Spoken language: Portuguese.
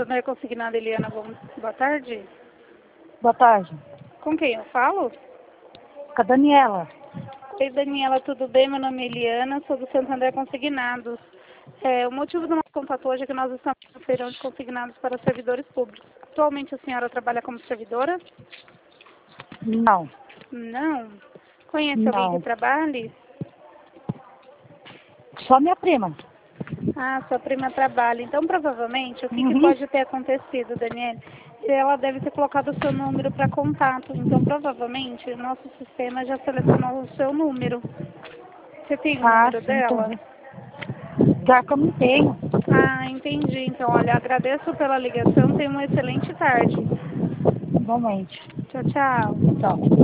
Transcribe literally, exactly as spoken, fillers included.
Santander Consignado, Eliana, bom, boa tarde. Boa tarde. Com quem eu falo? Com a Daniela. Oi, Daniela, tudo bem? Meu nome é Eliana, sou do Santander Consignados. É, o motivo do nosso contato hoje é que nós estamos no feirão de consignados para servidores públicos. Atualmente a senhora trabalha como servidora? Não. Não? Conhece alguém que Não. trabalhe? Só minha prima. Ah, sua prima trabalha. Então, provavelmente, o que, que Uhum. pode ter acontecido, Daniela? Ela deve ter colocado o seu número para contato. Então, provavelmente, o nosso sistema já selecionou o seu número. Você tem o Ah, número sim, dela? entendi. Pior que eu não tenho. Ah, entendi. Então, olha, agradeço pela ligação. Tenha uma excelente tarde. Igualmente. Tchau, tchau. Então.